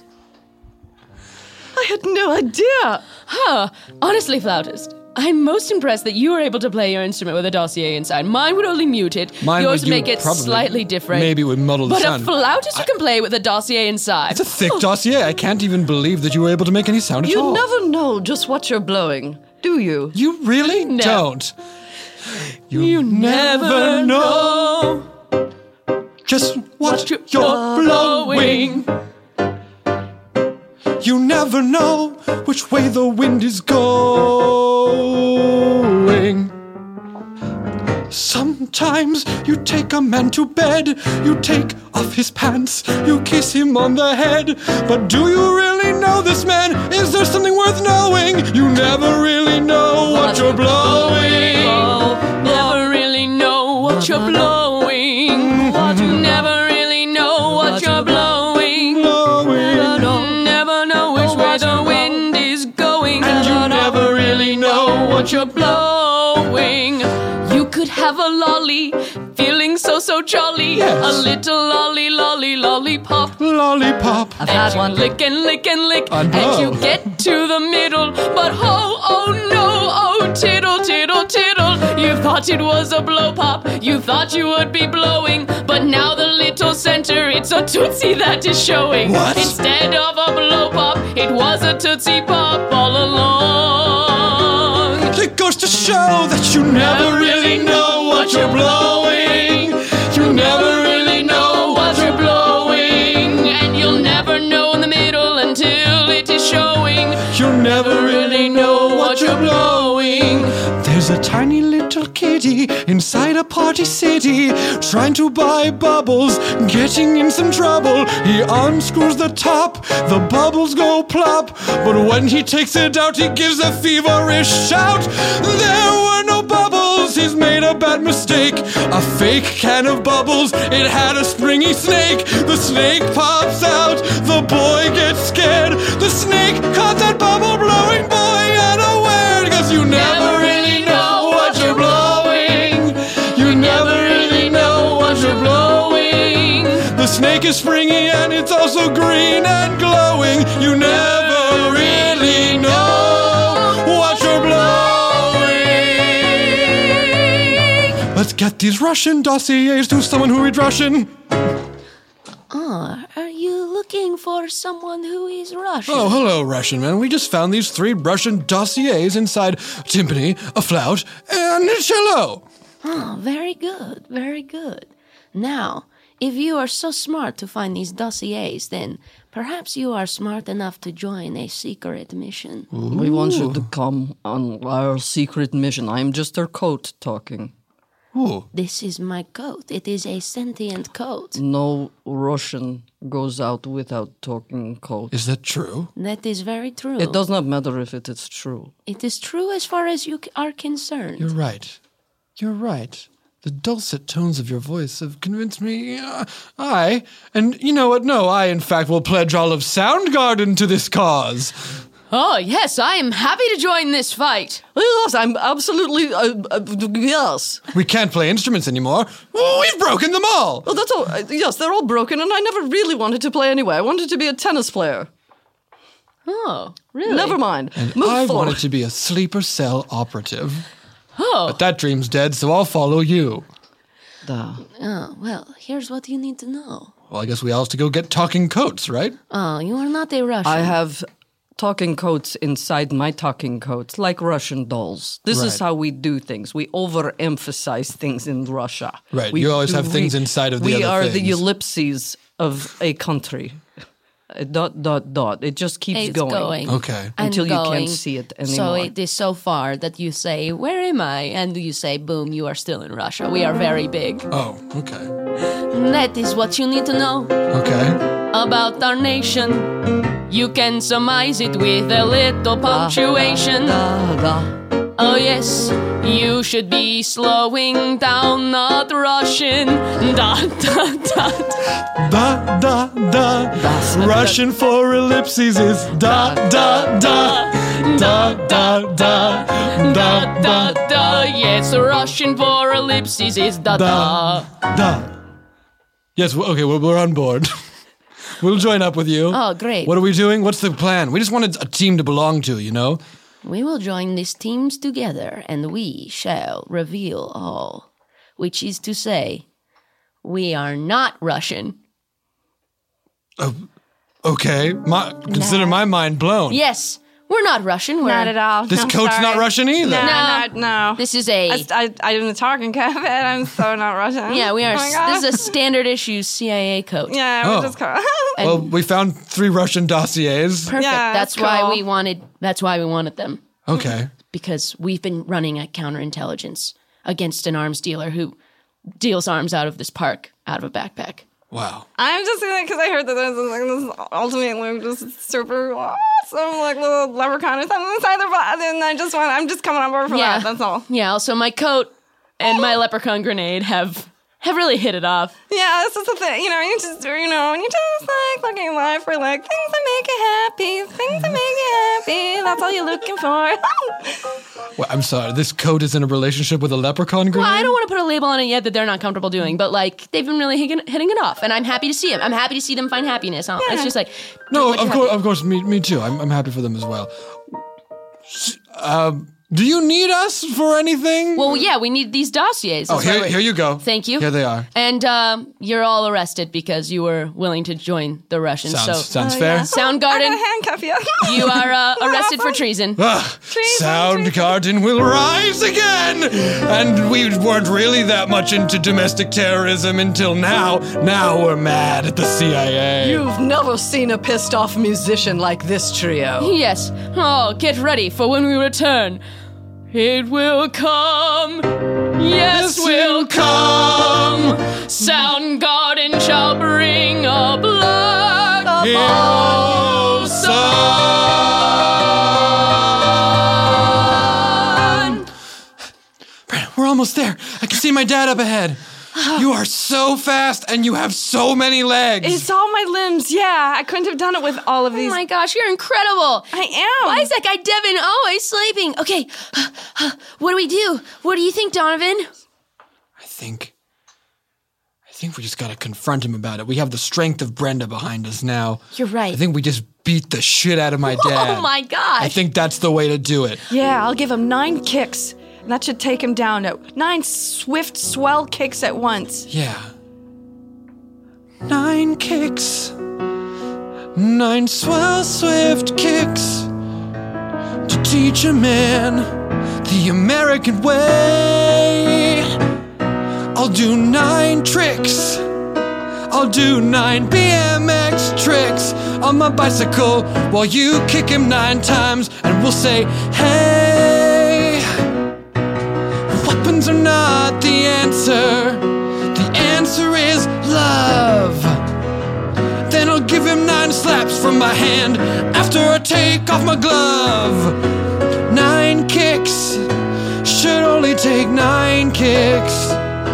I had no idea. Honestly, flautist, I'm most impressed that you were able to play your instrument with a dossier inside. Mine would only mute it. Yours would make it slightly different. Maybe it would muddle the But sound. a flautist you can play with a dossier inside. It's a thick dossier. I can't even believe that you were able to make any sound at all. You never know just what you're blowing, do you? You really No. don't. You never know just what you're blowing. blowing. You never know which way the wind is going. Sometimes you take a man to bed, you take off his pants, you kiss him on the head. But do you really know this man? Is there something worth knowing? You never really know what you're blowing. Never really know what you're blowing. You never really know what you're blowing. Never know which way the wind is going. And you never really know what you're blowing. You could have a lolly, feeling so jolly. Yes. A little lollipop. Lollipop. I've had one. Lick and lick and lick, And and you blow. get to the middle. But oh no, oh tittle, tittle, tittle. You thought it was a blow pop, you thought you would be blowing. But now the little center, it's a tootsie that is showing. What? Instead of a blow pop, it was a tootsie pop all along. It goes to show that you never really know what you're blowing. You never really know what you're blowing. And you'll never know in the middle until it is showing. You never really know what you're blowing. There's a tiny little kitty inside a party city, trying to buy bubbles, getting in some trouble. He unscrews the top, the bubbles go plop. But when he takes it out, he gives a feverish shout. There were no bubbles, he's made a bad mistake. A fake can of bubbles, it had a springy snake. The snake pops out, the boy gets scared. The snake caught that bubble blowing boy unaware. Cause you never really know what you're blowing. You never really know what you're blowing. The snake is springy and it's also green and glowing. You never really know what you're blowing. Let's get these Russian dossiers to someone who reads Russian. Are you looking for someone who is Russian? Oh, hello, Russian man. We just found these 3 Russian dossiers inside a timpani, a flout, and a cello. Oh, very good, very good. Now, if you are so smart to find these dossiers, then perhaps you are smart enough to join a secret mission. We want you to come on our secret mission. I'm just their coat talking. Ooh. This is my coat. It is a sentient coat. No Russian goes out without talking coat. Is that true? That is very true. It does not matter if it is true. It is true as far as you are concerned. You're right. You're right. The dulcet tones of your voice have convinced me. And you know what? No, I in fact will pledge all of Soundgarden to this cause. Oh, yes, I am happy to join this fight. Yes, I'm absolutely, yes. We can't play instruments anymore. We've broken them all. Oh, that's all. Yes, they're all broken, and I never really wanted to play anyway. I wanted to be a tennis player. Oh, really? Never mind. And Move I forward. wanted to be a sleeper cell operative. Oh. But that dream's dead, so I'll follow you. Oh, well, here's what you need to know. Well, I guess we all have to go get talking coats, right? Oh, you are not a Russian. I have talking coats inside my talking coats, like Russian dolls. This is Right. how we do things. We overemphasize things in Russia. Right, you always have things inside of the we other are the things. ellipses of a country. Dot. It just keeps It's going. Okay. And until you going. can't see it So anymore. it is so far that you say, "Where am I?" And you say, "Boom, you are still in Russia. We are very big." Oh, okay. That is what you need to know Okay. about our nation. You can surmise it with a little punctuation. Oh yes, you should be slowing down, not rushing. Dot, dot, dot. Da, da, da. Russian for ellipses is da, da, da. Da, da, da. Da, da, Da. Yes, Russian for ellipses is da, da. da. Yes, okay, we're on board. We'll join up with you. Oh, great. What are we doing? What's the plan? We just wanted a team to belong to, you know? We will join these teams together, and we shall reveal all. Which is to say, we are not Russian. Okay. Consider my mind blown. Yes, we're not Russian. We're Not at all. This I'm coat's sorry. not Russian either. No. This is a I'm in the talking cafe. I'm so not Russian. yeah. We are. Oh my God. This is a standard issue CIA coat. Yeah, Oh. we're just Well, we found 3 Russian dossiers. Perfect. Yeah, that's that's why cool. we wanted. That's why we wanted them, Okay. because we've been running a counterintelligence against an arms dealer who deals arms out of this park out of a backpack. Wow. I'm just gonna, because I heard that there's this ultimate like just super awesome like little leprechaun or something inside their body, and I'm just coming on board for Yeah, that. That's all. Yeah. Also, my coat and my leprechaun grenade have really hit it off. Yeah, this is the thing. You just like looking in life for like things that make you happy, things that make you happy. That's all you're looking for. Well, I'm sorry. This coat is in a relationship with a leprechaun grenade? Well, I don't want to put a label on it yet that they're not comfortable doing, but like they've been really hitting it off, and I'm happy to see them. I'm happy to see them find happiness. It's just like No, of course, me too. I'm happy for them as well. Do you need us for anything? Well, yeah, we need these dossiers. oh, That's why we're- here you go. Thank you. Here they are. And you're all arrested because you were willing to join the Russians. Sounds fair. I'm gonna Soundgarden, handcuff you. you are arrested for treason. Soundgarden will rise again! And we weren't really that much into domestic terrorism until now. Now we're mad at the CIA. You've never seen a pissed off musician like this trio. Yes. Oh, get ready for when we return. It will come. Yes, will come. Soundgarden shall bring a black Hero sun. We're almost there. I can see my dad up ahead. You are so fast and you have so many legs. It's all my limbs. Yeah, I couldn't have done it with all of Oh these. my gosh, you're incredible. I am. Why is that guy Devin always sleeping? Okay, what do we do? What do you think, Donovan? I think we just gotta confront him about it. We have the strength of Brenda behind us now. You're right. I think we just beat the shit out of my dad. Oh my gosh. I think that's the way to do it. Yeah, I'll give him 9 kicks. And that should take him down. 9 swift, swell kicks at once. Yeah. 9 kicks. 9 swell, swift kicks. To teach a man the American way. I'll do 9 tricks. I'll do 9 BMX tricks on my bicycle while you kick him 9 times, and we'll say, hey, weapons are not the answer. The answer is love. Then I'll give him 9 slaps from my hand after I take off my glove. 9 kicks should only take 9 kicks.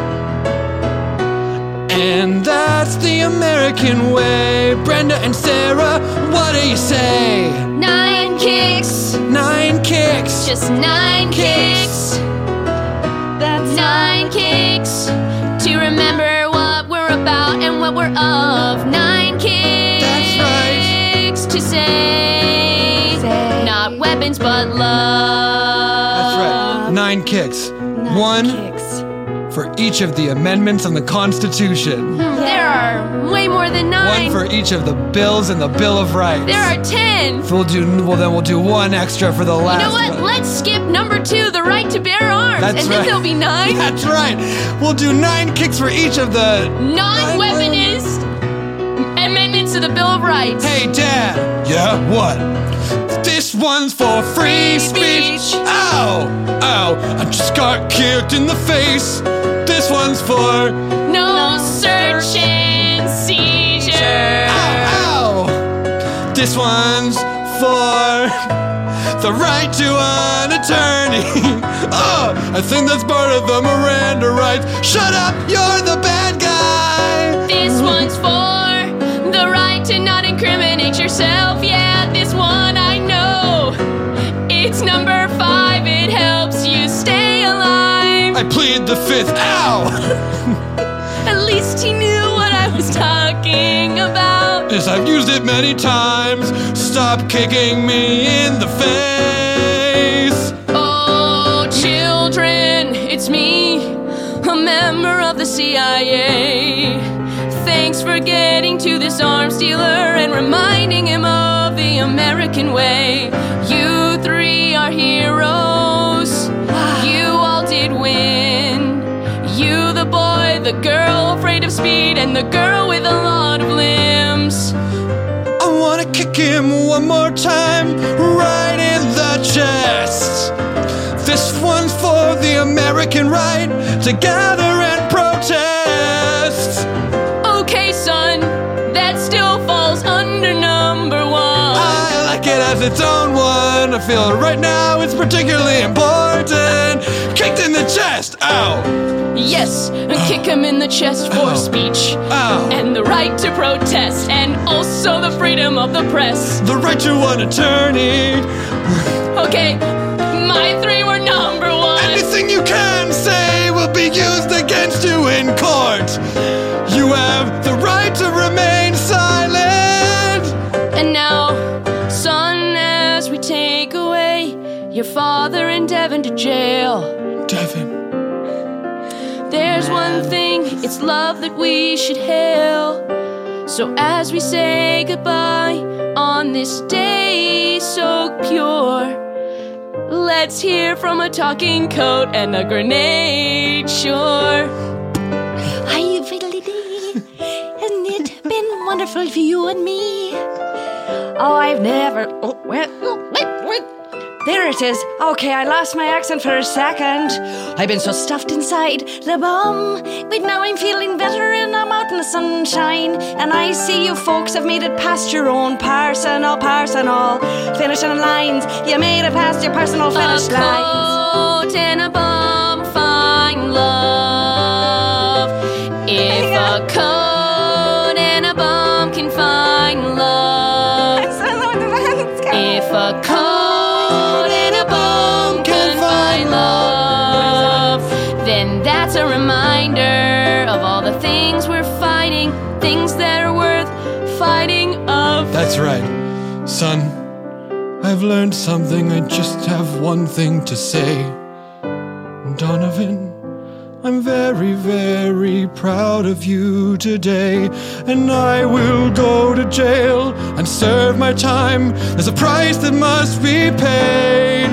And that's the American way. Brenda and Sarah, what do you say? 9 kicks. 9 kicks. Just 9 kicks. That's 9 kicks. To remember what we're about and what we're of. 9 kicks. That's right. To say. Not weapons, but love. That's right. 9 kicks. 1 kicks. for each of the amendments on the Constitution. There are way more than 9. One for each of the bills in the Bill of Rights. There are 10. We'll do one extra for the last You know what? one. Let's skip number 2, the right to bear arms. That's and then right. there'll be 9. That's right. We'll do 9 kicks for each of the Non-weaponist amendments to the Bill of Rights. Hey, Dad. Yeah, what? This one's for free speech. Ow, ow, I just got kicked in the face. This one's for No search and seizure. ow, ow. This one's for the right to an attorney. Oh, I think that's part of the Miranda rights. Shut up, you're the bad guy. This one's for the right to not incriminate yourself. Yeah, this one I know. It's number 5. It helps you stay alive. I plead the 5th. Ow! At least he knew what I was talking about. Yes, I've used it many times. Stop kicking me in the face. Oh, children, it's me, a member of the CIA. Thanks for getting to this arms dealer and reminding him of the American way. You 3 are heroes. You all did win. You, the boy, the girl afraid of speed, and the girl with a lot of limbs. I wanna kick him one more time, right in the chest. This one's for the American right to gather and protest. Okay, son, that still falls under number 1. I like it as its own one. I feel right now it's particularly important. Kicked in the chest. Ow. Yes, kick him in the chest for speech. Ow. And the right to protest, and also the freedom of the press. The right to an attorney. Okay, my 3 were number 1. Anything you can say will be used against you in court. You have the right to remain silent. And now, son, as we take away your father and Devin to jail, Devin. there's one thing, it's love that we should hail. So as we say goodbye on this day so pure, let's hear from a talking coat and a grenade, sure. Hi, fiddly-dee. Hasn't it been wonderful for you and me? Oh, I've never... Oh, wait. There it is. Okay, I lost my accent for a second. I've been so stuffed inside the bum. But now I'm feeling better and I'm out in the sunshine. And I see you folks have made it past your own personal. Finishing lines. You made it past your personal finish A lines. coat and a bum find love. If a coat and a bum can find love. If a coat and a bum can find love, then that's a reminder of all the things we're fighting, things that are worth fighting of. That's right. Son, I've learned something. I just have one thing to say. Donovan, I'm very, very proud of you today. And I will go to jail and serve my time. There's a price that must be paid.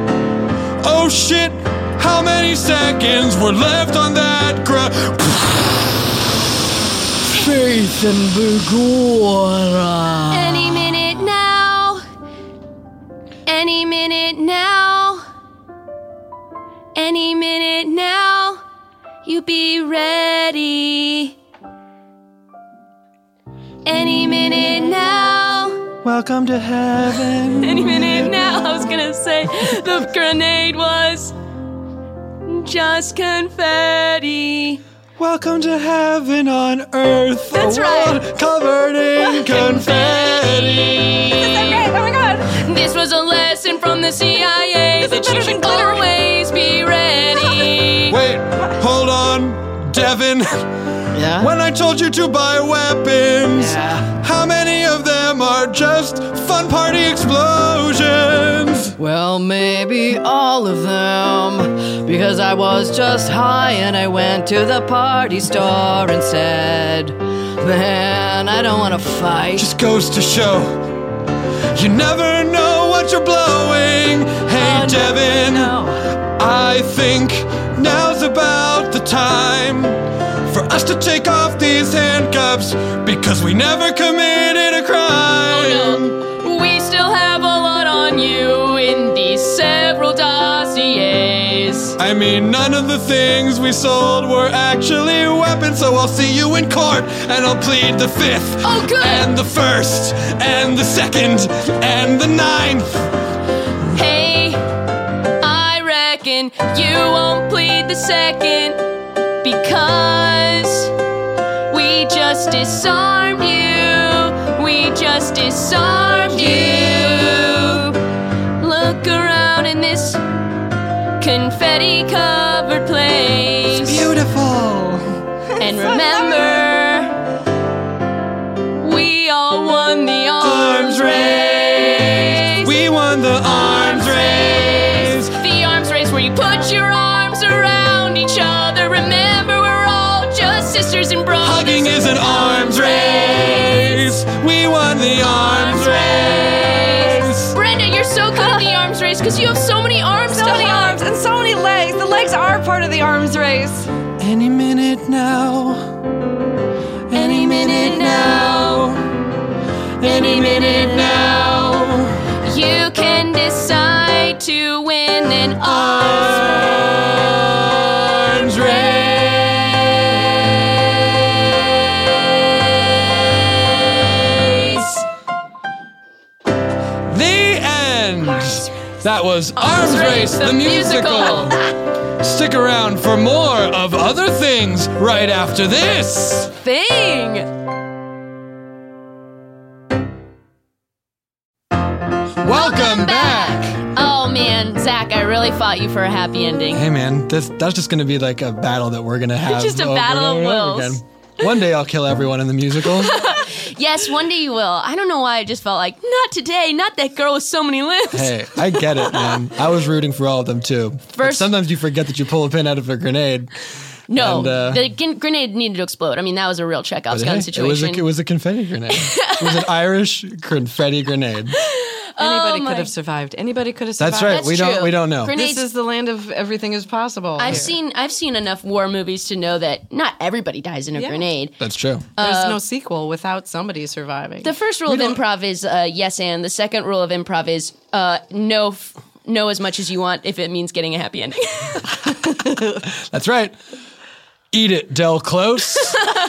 Oh shit, how many seconds were left on that ground? Faith and Begora. Any minute now. Any minute now. Any minute now. You be ready. Any minute now. Welcome to heaven. Any minute now. I was gonna say the grenade was just confetti. Welcome to heaven on earth. That's a right. world covered in confetti. Oh my god. This was a lesson from the CIA that you should always be ready. Wait, hold on, Devin. Yeah? When I told you to buy weapons, Yeah. how many of them are just fun party explosions? Well, maybe all of them, because I was just high and I went to the party store and said, man, I don't want to fight. Just goes to show, you never know what you're blowing. Hey, Devin, No. I think now's about the time for us to take off these handcuffs, because we never committed a crime. No, we still have a lot on you in these several dossiers. I mean, none of the things we sold were actually weapons, so I'll see you in court, and I'll plead the 5th, Oh, good. and the 1st, and the 2nd, and the 9th. Hey, I reckon you won't plead the 2nd because we just disarmed you. We just disarmed you. Look around in this confetti-covered place. Beautiful. And remember, we all won the arms race. We won the arms race. The arms race where you put your arms around each other. Remember, we're all just sisters and brothers. Hugging is an arms race. We won the arms race. Brenda, you're so good at the arms race because you have so many arms. So many arms and so many legs. The legs are part of the arms race. Any minute now. Any minute now. Any minute now. You can decide to win an Arms race. The end. That was Arms Race, the musical. Stick around for more of other things right after this. thing. Welcome back. Oh man, Zach, I really fought you for a happy ending. Hey man, that's just gonna be like a battle that we're gonna have. Just a battle of wills. One day I'll kill everyone in the musical. Yes, one day you will. I don't know why I just felt like, not today, not that girl with so many limbs. Hey, I get it, man. I was rooting for all of them too. But First- sometimes you forget that you pull a pin out of a grenade. No, And, the grenade needed to explode. I mean, that was a real Chekhov's But gun hey, situation. It was a confetti grenade. It was an Irish confetti grenade. Anybody my- could have survived. Anybody could have survived. That's right. That's we true. don't know. Grenades- This is the land of everything is possible. I've here. seen enough war movies to know that not everybody dies in a Yeah. grenade. That's true. There's no sequel without somebody surviving. The first rule of improv is yes and. The second rule of improv is know as much as you want if it means getting a happy ending. That's right. Eat it, Del Close.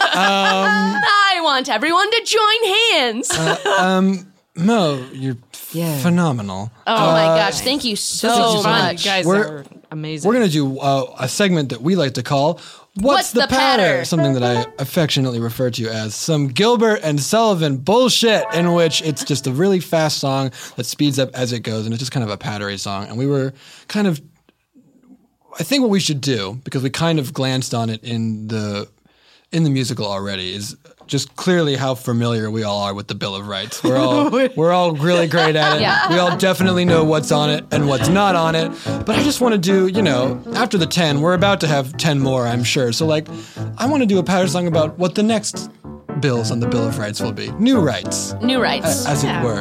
I want everyone to join hands. Mo, you're phenomenal. Oh my gosh, thank you so fun. much. You guys We're- are amazing. We're going to do a segment that we like to call What's the Patter? Something that I affectionately refer to as some Gilbert and Sullivan bullshit, in which it's just a really fast song that speeds up as it goes, and it's just kind of a pattery song. And we were kind of, I think what we should do, because we kind of glanced on it in the musical already, is just clearly how familiar we all are with the Bill of Rights. We're all really great at it. Yeah. We all definitely know what's on it and what's not on it. But I just want to do, after the 10, we're about to have 10 more, I'm sure. So I want to do a patter song about what the next bills on the Bill of Rights will be. New rights, New rights. as it were.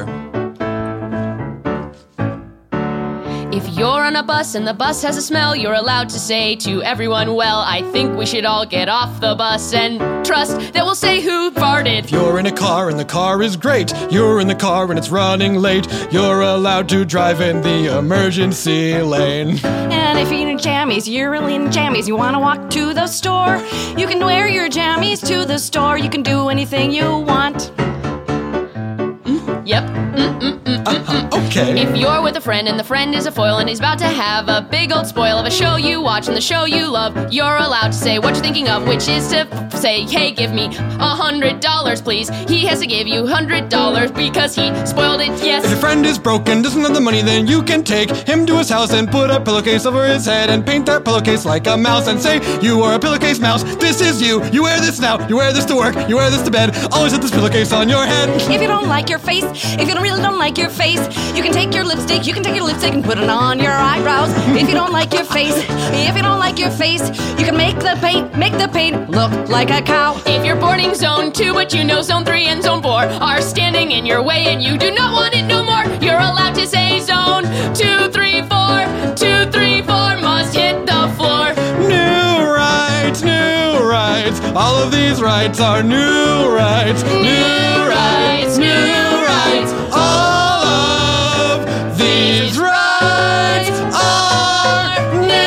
If you're on a bus and the bus has a smell, you're allowed to say to everyone, well, I think we should all get off the bus and trust that we'll say who farted. You're in a car and the car is great. You're in the car and it's running late. You're allowed to drive in the emergency lane. And if you're in jammies, you're really in jammies. You want to walk to the store? You can wear your jammies to the store. You can do anything you want. Yep. Okay. If you're with a friend and the friend is a foil and he's about to have a big old spoil of a show you watch and the show you love, you're allowed to say what you're thinking of, which is to say, hey, give me $100, please. He has to give you $100 because he spoiled it, yes. If your friend is broken, doesn't have the money, then you can take him to his house and put a pillowcase over his head and paint that pillowcase like a mouse and say, you are a pillowcase mouse, this is you. You wear this now, you wear this to work, you wear this to bed, always have this pillowcase on your head. If you don't like your face, if you really don't like your face, you can take your lipstick and put it on your eyebrows. If you don't like your face, you can make the paint look like a cow. If you're boarding zone 2, but you know zone 3 and zone 4 are standing in your way and you do not want it no more, you're allowed to say zone 2, 3, 4, 2, 3, 4 must hit the floor. New rights, all of these rights are new rights, New rights, new rights. all of these rights are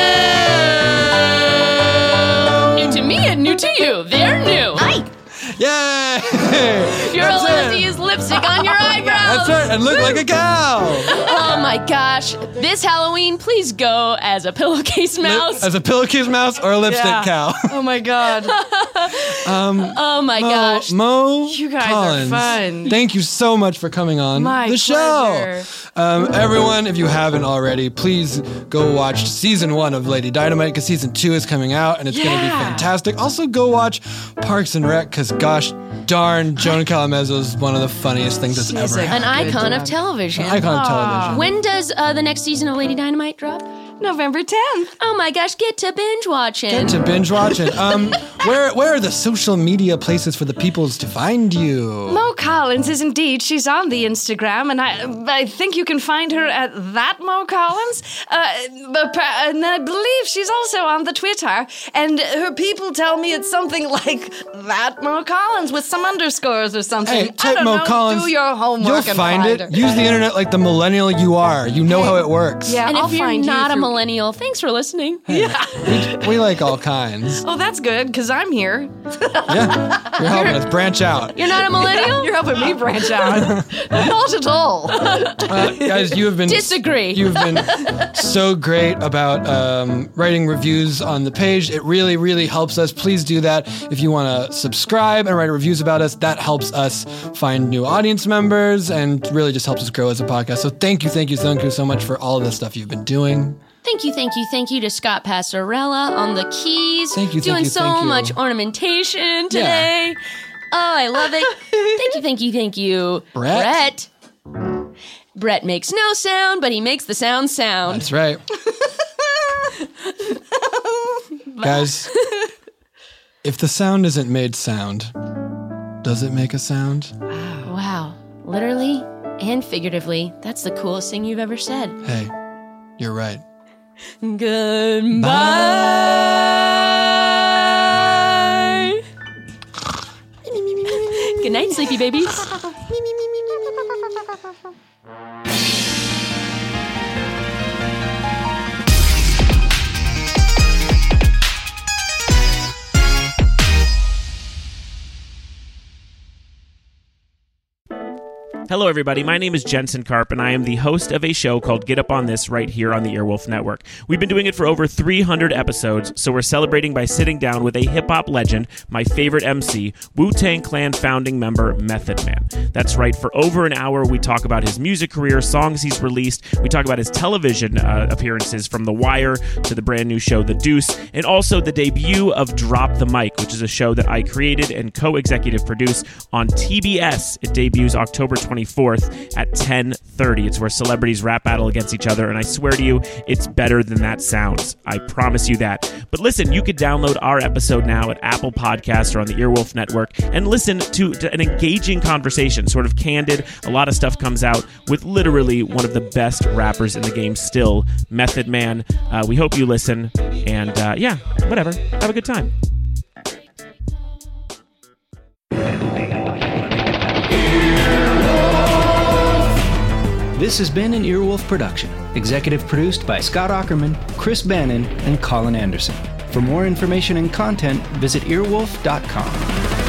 new. New to me and new to you. They're new. Yay! You're allowed to use lipstick on your eyebrows. That's right, and look like a cow. Oh my gosh. This Halloween, please go as a pillowcase mouse. As a pillowcase mouse or a lipstick cow. Oh my God. Oh my gosh. Mo You guys Collins, are fun. Thank you so much for coming on My the show. pleasure. Everyone, if you haven't already, please go watch season 1 of Lady Dynamite because season 2 is coming out and it's going to be fantastic. Also, go watch Parks and Rec because gosh darn, Joan Calamezzo is one of the funniest things that's ever happened. An icon of television. An icon of television. When does the next season of Lady Dynamite drop? November 10th. Oh my gosh, get to binge watching. Get to binge watching. Where are the social media places for the peoples to find you? Mo Collins is indeed. She's on the Instagram, and I think you can find her at that Mo Collins. And I believe she's also on the Twitter. And her people tell me it's something like that Mo Collins with some underscores or something. Hey, I type don't Mo know. Collins. Do your homework You'll and find it. her. Use the internet like the millennial you are. You know how it works. Yeah, And I'll if you're find not you a through- millennial, thanks for listening. We like all kinds. Oh, that's good, because I'm here. Yeah, you're helping us branch out. You're not a millennial? You're helping me branch out. Not at all. Guys, you have been Disagree. You've been so great about writing reviews on the page. It really, really helps us. Please do that. If you want to subscribe and write reviews about us, that helps us find new audience members and really just helps us grow as a podcast. So thank you so much for all of the stuff you've been doing. Thank you to Scott Passarella on the keys. Doing so much ornamentation today. Oh, I love it. Thank you. Brett. Brett makes no sound, but he makes the sound. That's right. Guys, if the sound isn't made sound, does it make a sound? Wow. Literally and figuratively, that's the coolest thing you've ever said. Hey, you're right. Goodbye. Good night, sleepy babies. Hello, everybody. My name is Jensen Karp, and I am the host of a show called Get Up On This right here on the Earwolf Network. We've been doing it for over 300 episodes, so we're celebrating by sitting down with a hip-hop legend, my favorite MC, Wu-Tang Clan founding member Method Man. That's right. For over an hour, we talk about his music career, songs he's released. We talk about his television appearances from The Wire to the brand new show The Deuce, and also the debut of Drop the Mic, which is a show that I created and co-executive produce on TBS. It debuts October 24th at 10:30. It's where celebrities rap battle against each other, and I swear to you, it's better than that sounds. I promise you that. But listen, you could download our episode now at Apple Podcasts or on the Earwolf Network and listen to an engaging conversation, sort of candid. A lot of stuff comes out with literally one of the best rappers in the game still, Method Man. We hope you listen, and yeah, whatever. Have a good time. This has been an Earwolf production, executive produced by Scott Aukerman, Chris Bannon, and Colin Anderson. For more information and content, visit earwolf.com.